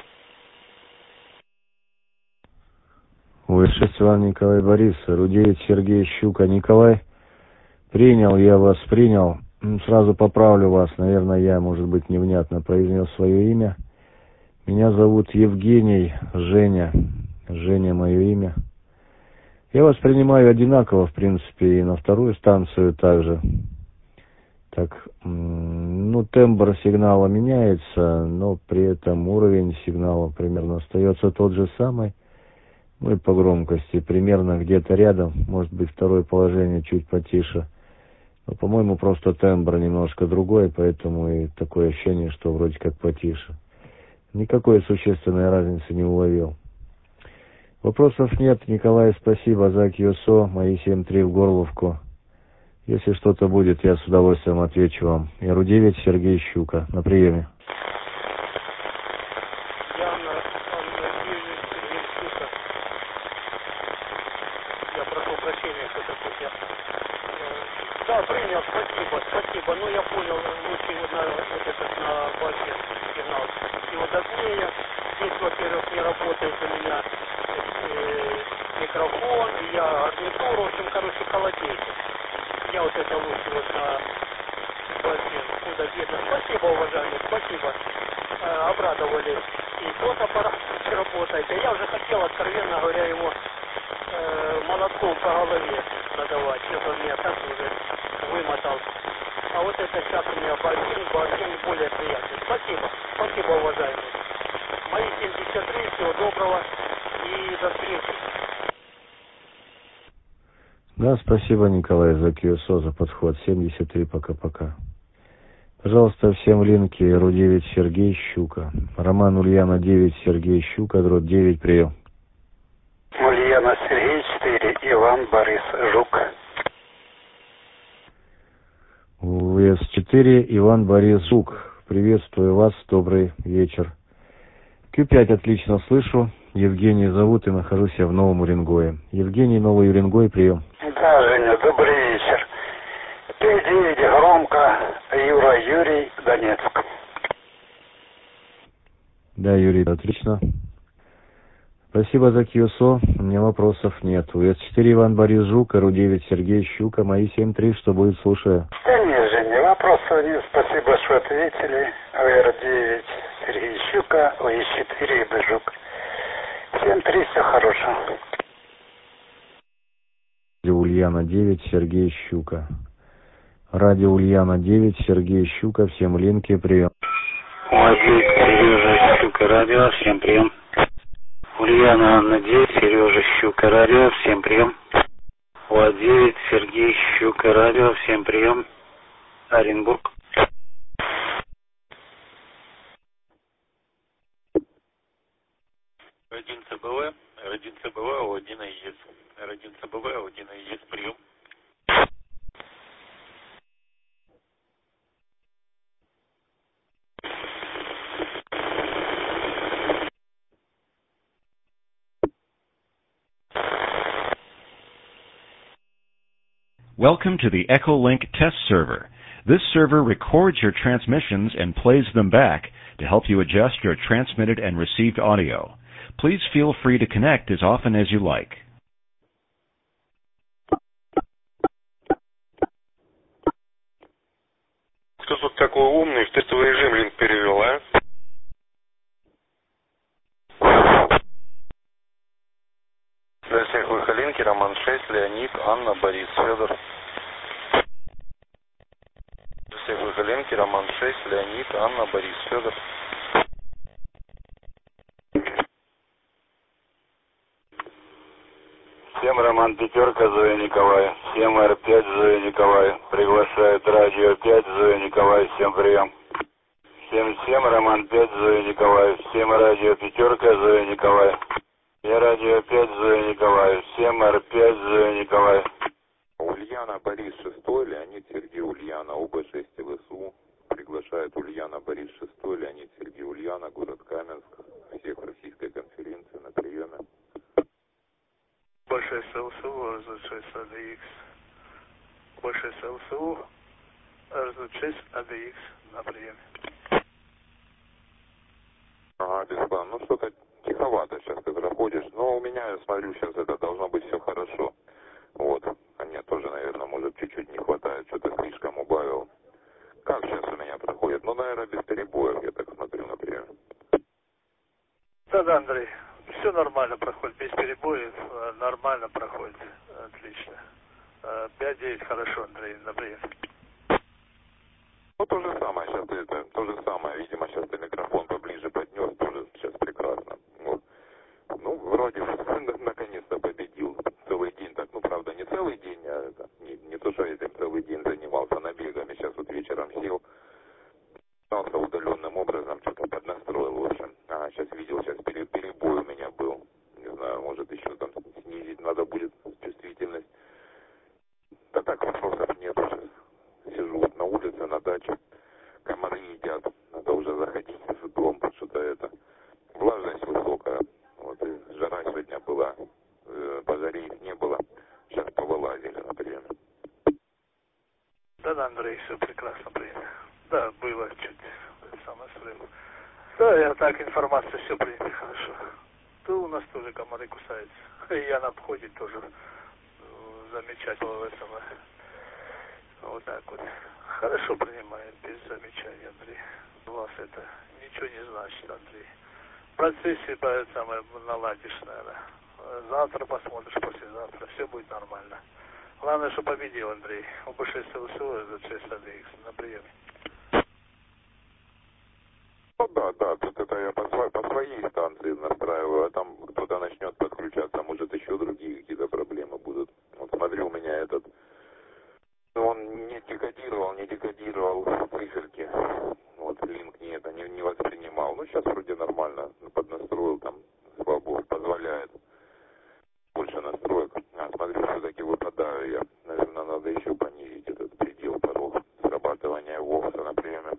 УС шесть, Иван Николай Борис, Ру девять, Сергей Щука. Николай, принял, я вас принял. Сразу поправлю вас, наверное, я, может быть, невнятно произнес свое имя. Меня зовут Евгений, Женя. Женя мое имя. Я вас принимаю одинаково, в принципе, и на вторую станцию также. Так, ну, тембр сигнала меняется, но при этом уровень сигнала примерно остается тот же самый. Ну и по громкости, примерно где-то рядом, может быть, второе положение чуть потише. Но, по-моему, просто тембр немножко другой, поэтому и такое ощущение, что вроде как потише. Никакой существенной разницы не уловил. Вопросов нет. Николай, спасибо за КИОСО, мои семь три в Горловку. Если что-то будет, я с удовольствием отвечу вам. Я Ру девять, Сергей Щука. На приеме. Да, принял, спасибо, спасибо. Ну, я понял, лучше вот, на, вот этот на базе сигнал. И вот давнее, здесь, во-первых, не работает у меня э, микрофон, и я гарнитура, в общем, короче, холодеет. Я вот это лучше вот на базе куда видно. Спасибо, уважаемые, спасибо. Э, обрадовали. И тот аппарат работает. А я уже хотел, откровенно говоря, его э, молотком по голове надавать. Это меня так уже вымотал. А вот это сейчас у меня Баофен, Баофен более приятный. Спасибо. Спасибо, уважаемые. Мои семьдесят три, всего доброго и до встречи. Да, спасибо, Николай, за КИОСО, за подход. семьдесят три, пока-пока. Пожалуйста, всем в линке. Ру девять, Сергей Щука. Роман Ульяна девять, Сергей Щука, дрот девять, прием. Ульяна Сергей четыре, Иван Борис Жук. УС четыре, Иван Борис Жук. Приветствую вас, добрый вечер. Q пять отлично слышу. Евгений зовут и нахожусь я в Новом Уренгое. Евгений, Новый Уренгой, прием. Да, Женя, добрый вечер. П девять громко, Юра Юрий, Донецк. Да, Юрий, отлично. Спасибо за КИОСО, у меня вопросов нет. УС четыре, Иван Борис Жук, Ру девять, Сергей Щука, мои семь три, что будет, слушаю. Да нет, Женя, вопросов нет, спасибо, что ответили. Ру девять, Сергей Щука, УС четыре, Иван Жук. семь три, все хорошо. Радио Ульяна девять, Сергей Щука. Радио Ульяна девять, Сергей Щука, всем линки, прием. УАЗ девять, Сережа Щука, радио, всем прием. Ульяна Анна девять, Сережа Щука, радио, всем прием. УАЗ девять, Сергей Щука, радио, всем прием. Оренбург. один Ц Б В, Р один Ц Б В, О один АЕС. Р один Ц Б В, О один АЕС, прием. Welcome to the Echolink test server. This server records your transmissions and plays them back to help you adjust your transmitted and received audio. Please feel free to connect as often as you like. Кто тут такой умный в тестовый режим линк перевел, а? Для всех выхолинки, Роман шесть, Леонид, Анна, Борис, Федор. Для всех выхолинки, Роман шесть, Леонид, Анна, Борис, Федор. Всем Роман пятерка, Зоя Николай. Всем Р пять, Зоя Николай. Приглашает радио пять, Зоя Николай. Всем прием. Всем всем Роман пять, Зоя Николай. Всем радио пятерка, Зоя Николай. Я радио пять, Зоя Николай. Всем Р пять, Зоя Николай. Ульяна, Борис шестой, Леонид, Сергей, Ульяна, О Б шесть Л С У. Приглашает Ульяна, Борис шестой, Леонид, Сергей, Ульяна, город Каменск. Всех в российской конференции на приеме. О шесть Л С У, Р З шесть А Д Х. О шесть Л С У, Р З шесть А Д Х на приеме. Ага, Беспан, ну что-то тиховато сейчас ты проходишь, но у меня, я смотрю, сейчас это должно быть все хорошо. Вот, а мне тоже, наверное, может чуть-чуть не хватает, что-то слишком убавил. Как сейчас у меня проходит? Ну, наверное, без перебоев, я так смотрю, например. Да-да, Андрей, все нормально проходит, без перебоев, нормально проходит, отлично. пять девять хорошо, Андрей, на прием. Ну, то же самое сейчас, это, то же самое, видимо, сейчас ты микрофон поближе поднес, тоже сейчас прекрасно. Вот. Ну, вроде наконец-то победил целый день, так, ну, правда, не целый день, а это, не, не то, что я этим целый день занимался набегами, сейчас вот вечером сел, остался удаленным образом, что-то поднастроил, в общем. А, сейчас видел, сейчас перебой у меня был, не знаю, может, еще там снизить надо будет чувствительность. Да так вопросов нету сейчас. Сижу вот на улице, на даче, комары едят, надо уже заходить в дом, что-то это, влажность высокая, вот, и жара сегодня была, э, по жаре их не было, сейчас повылазили, например. Да-да, Андрей, все прекрасно принято. Да, было чуть, самое срыв. Да, я так, информация, все принято хорошо. Да, у нас тоже комары кусаются, и я на обходе тоже замечательно в этом. Вот так вот. Хорошо принимает, без замечаний, Андрей. У вас это ничего не значит, Андрей. В процессе самое наладишь, наверное. Завтра посмотришь, послезавтра. Все будет нормально. Главное, что победил, Андрей. О Б шесть Л С У, Р З шесть А Д Х на приеме. Ну да, да, тут это я по, сво по своей станции настраиваю, а там кто-то начнет подключаться, может еще другие какие-то проблемы будут. Вот смотрю, у меня этот... Он не декодировал, не декодировал циферки. Вот, линк не это не, не воспринимал. Ну, сейчас вроде нормально поднастроил, там, слава богу, позволяет больше настроек. А, смотрю, все-таки выпадаю я. Наверное, надо еще понизить этот предел порог срабатывания ВОВСа на приеме.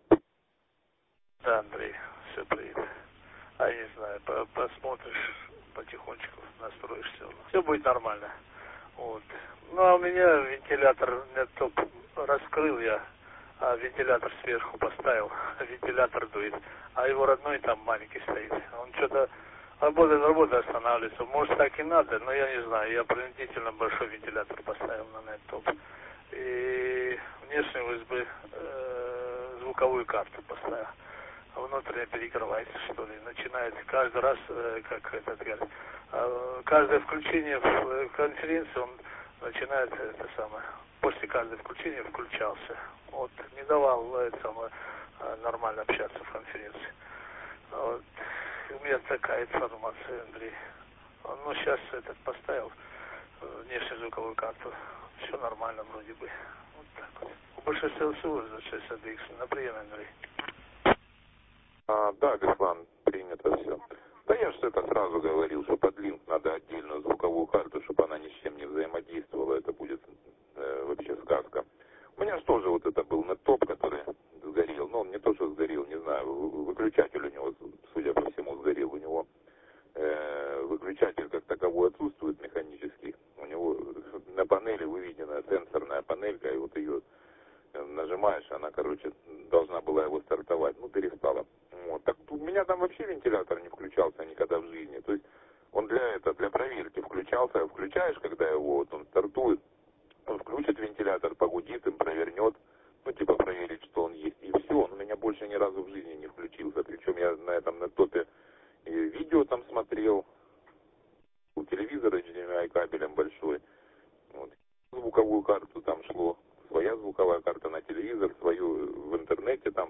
Да, Андрей, все принято. А я не знаю, по посмотришь потихонечку, настроишь все. Все будет нормально. Вот. Ну, а у меня вентилятор, топ раскрыл я, а вентилятор сверху поставил, вентилятор дует, а его родной там маленький стоит. Он что-то работает, работает, останавливается. Может, так и надо, но я не знаю. Я принудительно большой вентилятор поставил на этот топ. И внешнюю У Эс Би э, звуковую карту поставил. Внутренне перекрывается, что ли. Начинает каждый раз, э, как это говорит, э, каждое включение в э, конференции он начинает это самое. После каждого включения включался. Вот, не давал это самое, нормально общаться в конференции. Вот. У меня такая информация, Андрей. Ну, сейчас этот поставил внешнюю звуковую карту. Все нормально вроде бы. Вот так вот. У большинства СУ за шесть А Д Х на прием, Андрей. А, да, Беслан, принято все. Да я же это сразу говорил, что под линк надо отдельную звуковую карту, чтобы она ни с чем не взаимодействовала. Это будет э, вообще сказка. У меня же тоже вот это был неттоп, который сгорел. Но он не то, что сгорел, не знаю. Выключатель у него, судя по всему, сгорел. У него э, выключатель как таковой отсутствует механический. У него на панели выведена сенсорная панелька, и вот ее нажимаешь, она, короче, должна была его стартовать. Ну, перестала. Вот. Так у меня там вообще вентилятор не включался никогда в жизни. То есть он для этого, для проверки включался. Включаешь, когда его, вот он стартует, он включит вентилятор, погудит им, провернет, ну, типа проверить, что он есть, и все. Он у меня больше ни разу в жизни не включился. Причем я на этом, на топе и видео там смотрел, у телевизора эйч ди эм ай кабелем большой. Вот. Звуковую карту там шло, своя звуковая карта на телевизор, свою в интернете там,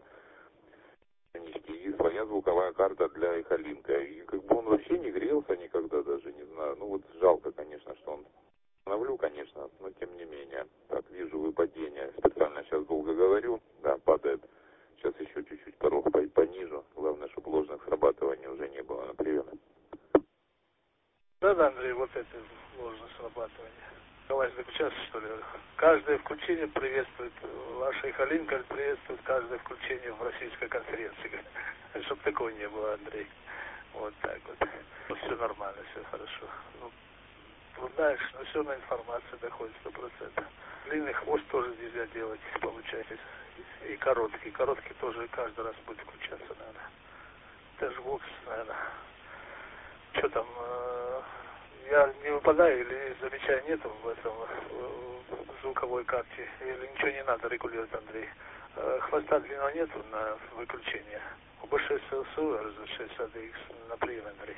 и своя звуковая карта для Эхолинка. И как бы он вообще не грелся никогда даже, не знаю. Ну вот жалко, конечно, что он... Остановлю, конечно, но тем не менее. Так, вижу выпадение. Специально сейчас долго говорю. Да, падает. Сейчас еще чуть-чуть порог понижу. Главное, чтобы ложных срабатываний уже не было на приеме. Да, да, Андрей, вот это ложное срабатывание. Давай заключаться, что ли? Каждое включение приветствует, ваша Эхолинка приветствует каждое включение в российской конференции. Чтобы такого не было, Андрей. Вот так вот. Ну, все нормально, все хорошо. Ну, знаешь, но все на информацию доходит сто процентов. Длинный хвост тоже нельзя делать, получается. И короткий. Короткий тоже каждый раз будет включаться, наверное. Тэшбокс, наверное. Что там, э, я не выпадаю или замечаю нету в этом в звуковой карте? Или ничего не надо регулировать, Андрей? Э, хвоста длинного нету на выключение. У бэ шесть эл эс ю, шесть эй ди икс на прием, Андрей.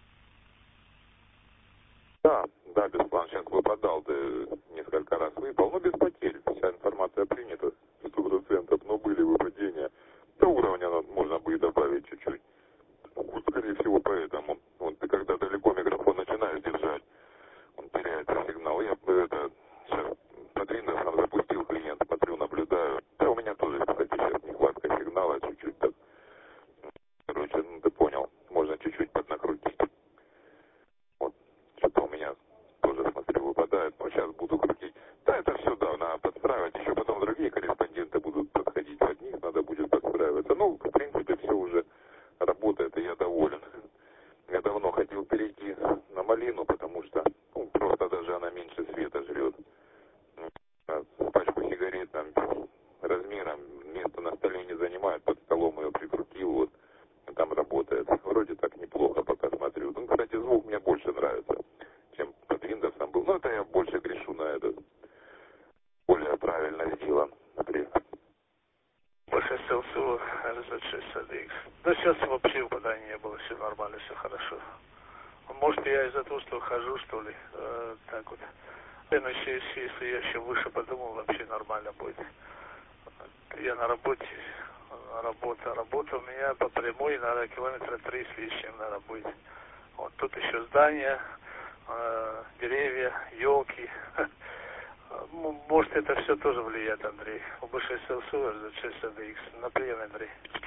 Да, да, Бесплан сейчас выпадал, да, несколько раз выпал, но без потерь. Вся информация принята, сто процентов, но были выпадения. До уровня можно бы и добавить чуть-чуть. Скорее всего, поэтому. Вот ты когда далеко микрофон начинаешь держать, он теряет сигнал. Я это сейчас под Windows запустил клиент, смотрю, наблюдаю. Да, у меня тоже, кстати, сейчас нехватка сигнала, чуть-чуть так. Короче, ну ты понял, можно чуть-чуть поднакрутить. Вот, что-то у меня тоже, смотрю, выпадает, но сейчас буду крутить. Да, это все, да, надо подстраивать. Еще потом другие корреспонденты будут подходить под них, надо будет подстраиваться. Ну, в принципе, все уже работает, и я доволен. Я давно хотел перейти на малину, потому что, ну, просто даже она меньше света жрет. Пачку сигарет там размером, место на столе не занимает, под столом ее прикрутил, вот, там работает. Вроде так неплохо пока смотрю. Ну, кстати, звук мне больше нравится, чем под Windows был. Но это я больше грешу на этот, более правильно сделан, например. Больше эл эс ю, эр зет шесть эй ди икс. Да сейчас вообще выпадания не было, все нормально, все хорошо. Может, я из-за того, что хожу, что ли, э, так вот. Но если, если я еще выше подумал, вообще нормально будет. Я на работе, работа, работа у меня по прямой, наверное, километра три с лишним, наверное, будет. Вот тут еще здания, э, деревья, елки. Может, это все тоже влияет, Андрей. У бэ шесть эл эс ю, эр зет шесть эй ди икс. На прием, Андрей.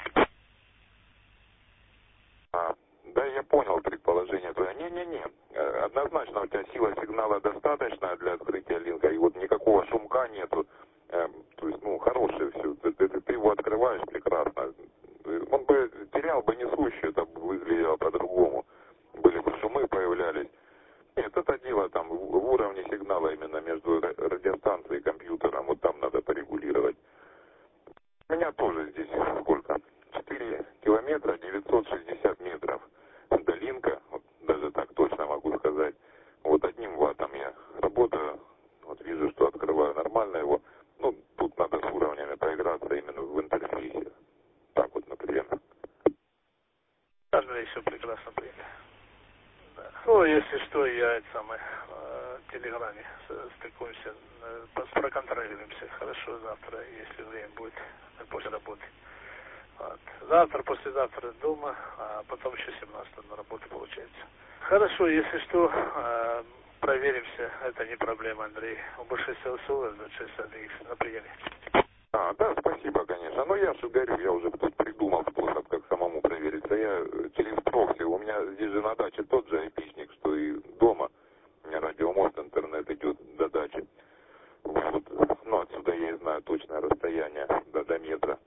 А, да, я понял предположение твое. Не-не-не. Однозначно у тебя сила сигнала достаточная для открытия линка, и вот никакого шумка нету. Э, то есть, ну, хорошее все. Ты, ты, ты его открываешь прекрасно. Он бы терял бы несущую, это бы выглядело по-другому. Были бы шумы появлялись. Нет, это дело там в уровне сигнала именно между радиостанцией и компьютером. Вот там надо порегулировать. У меня тоже здесь сколько? четыре километра, девятьсот шестьдесят метров до линка. Вот даже так точно могу сказать. Вот одним ваттом я работаю. Вот вижу, что открываю нормально его. Ну, тут надо с уровнями поиграться именно в интерфейсе. Так вот, например. Андрей, все прекрасно приняли. Да. Ну, если что, я это самое, э, в Телеграме стыкуемся, э, проконтролируемся. Хорошо, завтра, если время будет, после работы. Вот. Завтра, послезавтра дома, а потом еще семнадцатого на работу получается. Хорошо, если что, э, проверимся, это не проблема, Андрей. У бэ шесть эл эс ю, эр зет шесть эй ди икс на приеме. А, да, спасибо, конечно. Но я же говорю, я уже тут придумал способ, как самому провериться. Я через прокси, у меня здесь же на даче тот же айпишник, что и дома. У меня радиомост, интернет идет до дачи. Вот, ну, отсюда я и знаю точное расстояние до, до метра.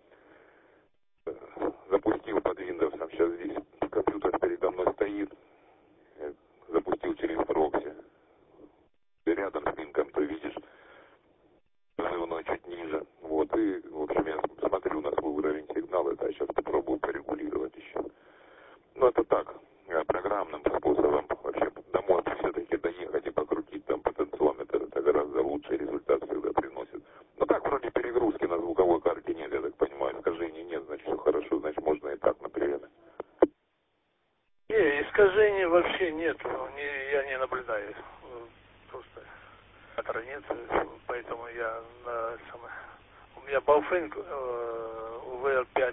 Запустил под Windows, сейчас здесь компьютер передо мной стоит. Запустил через прокси. Ты рядом с линком, ты видишь позывной чуть ниже. Вот, и, в общем, я смотрю на свой уровень сигнала, это я сейчас попробую порегулировать еще. Ну, это так, программным способом. Вообще, до мозга все-таки доехать и покрутить там потенциометр, это гораздо лучший результат всегда приносит. Ну, так, вроде перегрузки на звуковой карте нет, я так понимаю, искажений нет, значит, все хорошо, значит, можно и так, например. Не, искажений вообще нет, не, я не наблюдаю. Просто который нет, поэтому я на самое... У меня Baofeng э, ви эр пять,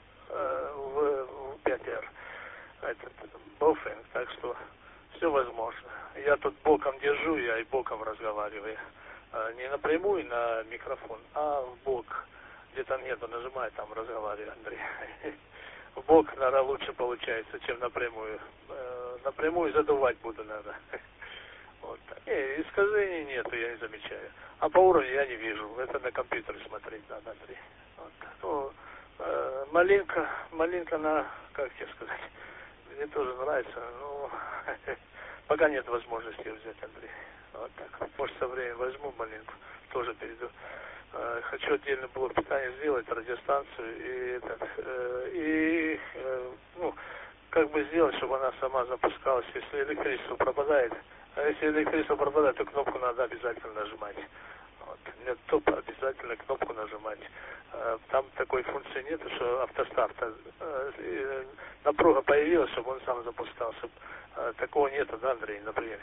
э, ви пять эр, этот Baofeng, так что все возможно. Я тут боком держу, я и боком разговариваю. Не напрямую на микрофон, а в бок. Где-то нету, нажимаю, там разговариваю, Андрей. В бок, наверное, лучше получается, чем напрямую. Э, напрямую задувать буду надо. Вот так. Не, искажений нету, я не замечаю. А по уровню я не вижу. Это на компьютере смотреть надо, Андрей. Вот так. Ну, э, малинка, малинка на, как тебе сказать, мне тоже нравится, но пока нет возможности взять, Андрей. Вот так. Может, со временем возьму малинку, тоже перейду. Э, хочу отдельный блок питания сделать, радиостанцию и этот, э, и, э, ну, как бы сделать, чтобы она сама запускалась, если электричество пропадает. А если электричество пропадает, то кнопку надо обязательно нажимать. Вот. Нет, то обязательно кнопку нажимать. Там такой функции нет, что автостарт. Напруга появилась, чтобы он сам запускался. Такого нету, да, Андрей, например?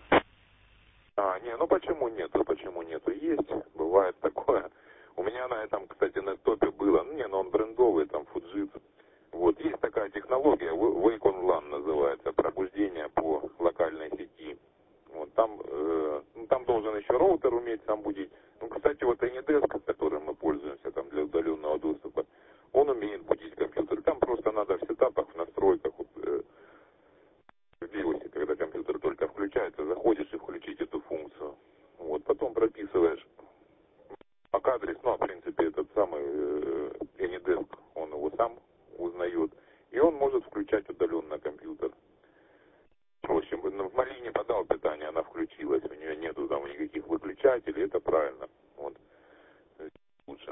А, не, ну почему нету, почему нету? Есть, бывает такое. У меня на этом, кстати, на топе было, ну не, но он брендовый, там, Fujitsu. Вот, есть такая технология, Wake on LAN называется, пробуждение по локальной сети. Вот, там, э, ну, там должен еще роутер уметь сам будить. Ну, кстати, вот AnyDesk, которым мы пользуемся там для удаленного доступа, он умеет будить компьютер. Там просто надо в сетапах, в настройках, вот, э, в биосе, когда компьютер только включается, заходишь и включить эту функцию. Вот, потом прописываешь ак-адрес, ну, а в принципе, этот самый э, AnyDesk, он его сам узнает, и он может включать удаленно компьютер. Проще. В Малине подал питание, она включилась, у нее нету там никаких выключателей, это правильно. Вот. Лучше.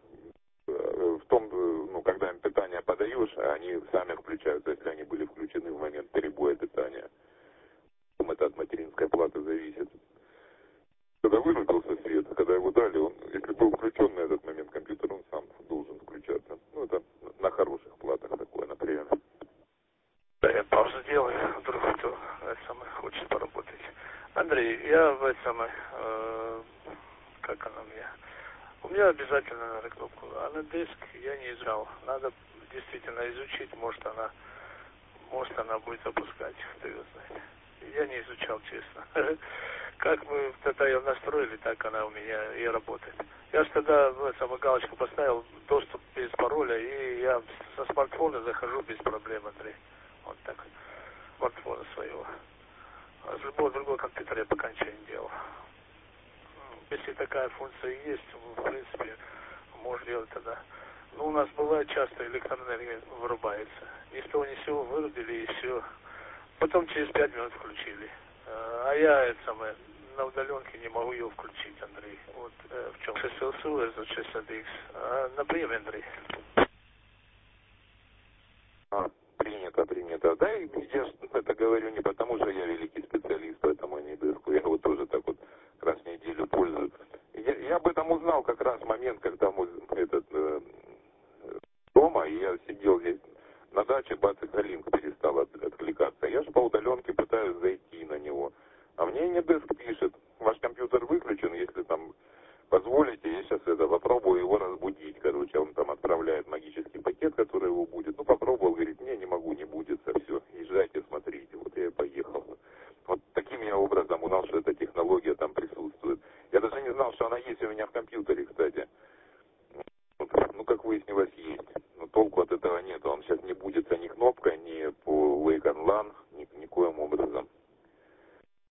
В том, ну, когда им питание подаешь, они сами включаются, если они были включены в момент перебоя питания. Это от материнской платы зависит. Когда вырубился свет, когда его дали, он, если был включен на этот момент компьютер, он сам должен включаться. Ну, это на хороших платах такое, например. Да, я паузу делаю, вдруг кто самое хочет поработать. Андрей, я в этом самое, э, как она у меня? У меня обязательно надо кнопку, а на диск я не изучал. Надо действительно изучить, может она, может она будет запускать, кто ее знает. Я не изучал, честно. Как мы тогда ее настроили, так она у меня и работает. Я же тогда в самую галочку поставил доступ без пароля, и я со смартфона захожу без проблем, Андрей. Вот так. Смартфона своего. А с любого другого компьютера я пока ничего не делал. Если такая функция есть, в принципе, можно делать тогда. Ну, у нас бывает часто электроэнергия вырубается. Ни с того ни с сего вырубили и все. Потом через пять минут включили. А я это самое, на удаленке не могу ее включить, Андрей. Вот э, в чем шесть эл су, это шестьдесят икс. А, например, Андрей. А, принято, принято. Да, и я это говорю не потому, что я великий специалист по этому AnyDesk. Я его тоже так вот раз в неделю пользуюсь. Я, я об этом узнал как раз в момент, когда мы этот э, дома, и я сидел здесь на даче, бац, и Халинг перестал от, откликаться. Я же по удаленке пытаюсь зайти на него. А мне AnyDesk пишет, ваш компьютер выключен, если там позволите, я сейчас это попробую его разбудить. Короче, он там отправляет магический пакет, который его будет. Ну, попробовал, говорит, не, не могу, не будет, все, езжайте, смотрите. Вот я и поехал. Вот таким я образом узнал, что эта технология там присутствует. Я даже не знал, что она есть у меня в компьютере, кстати. как выяснилось, есть. Но толку от этого нет. Он сейчас не будет за них кнопкой,